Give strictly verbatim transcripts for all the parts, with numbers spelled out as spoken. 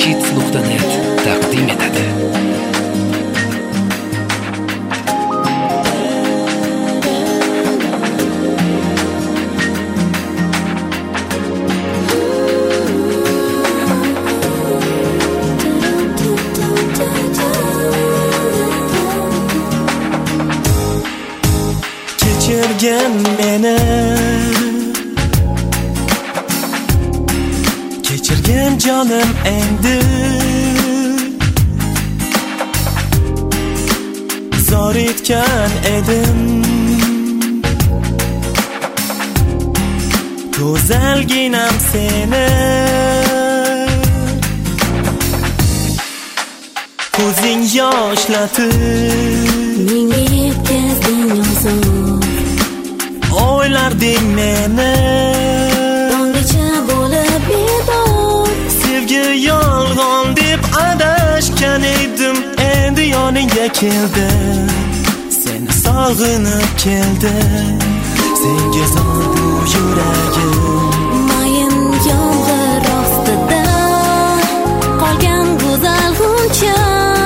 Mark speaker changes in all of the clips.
Speaker 1: kits nuqta net taqdim etadi.
Speaker 2: Kechirgin meni, kechirgin jonim endi, zor etgan edim go'zalginam seni. Ko'zing yoshlatib
Speaker 3: menga yetkazding ozor,
Speaker 2: o'ylarding meni
Speaker 3: tonggacha bo'lib bedor.
Speaker 2: Sevgi yolg'on deb adashgan edim, endi yoningga keldim, seni sog'inib keldim. Senga zor bu yuragim,
Speaker 3: Mayin yomg'ir ostida qolgan go'zal g'uncha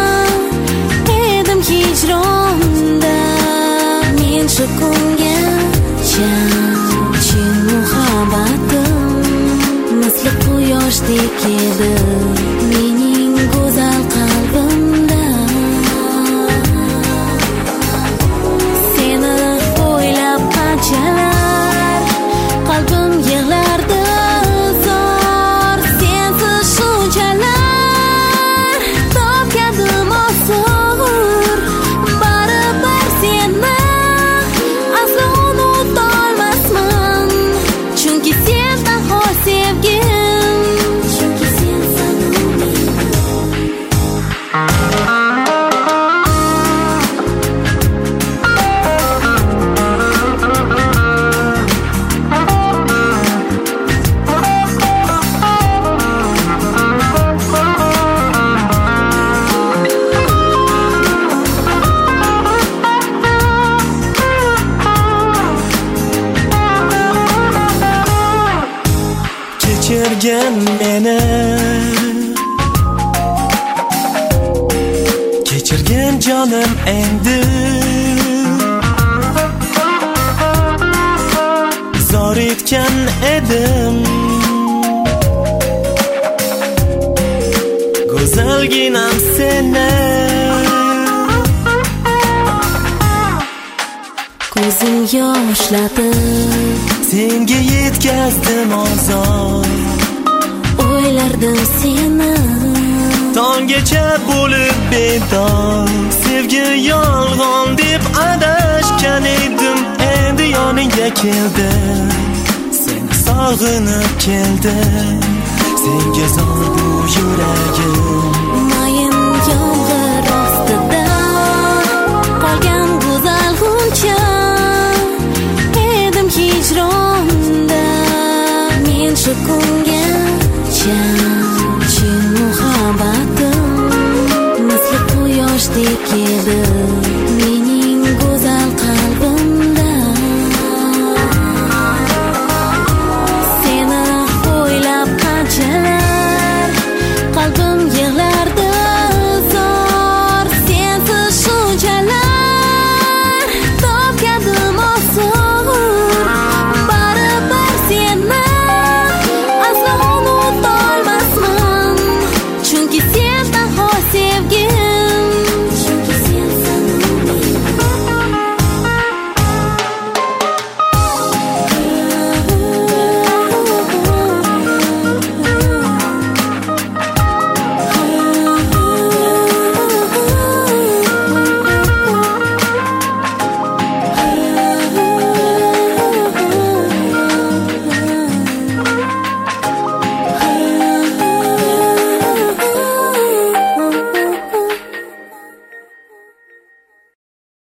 Speaker 3: edim hijronda. Men shu kungacha chin muhabbatim misli quyoshdek edi mening go'zal qalbimda. Seni o'ylab qanchalar qalbim yig'lardi zor, sensiz shunchalar topganim osor. Baribir seni aslo unutolmasman, chunki sen daho sevgim, chunki sen samimiy.
Speaker 2: kechirgin meni, kechirgin jonim endi, zor etgan edim go'zalginam seni.
Speaker 3: Ko'zing yoshlatib
Speaker 2: Senga yetkazdim ozor,
Speaker 3: o'ylardim seni
Speaker 2: tonggacha bo'lib bedor. Sevgi yolg'on deb adashgan edim, endi yoningga keldim, seni sog'inib keldim. Senga zor bu yuragim,
Speaker 3: Mayin yomg'ir ostida qolgan go'zal g'uncha edim hijronda. Men shu kungacha chin muhabbatim misli quyoshdek edi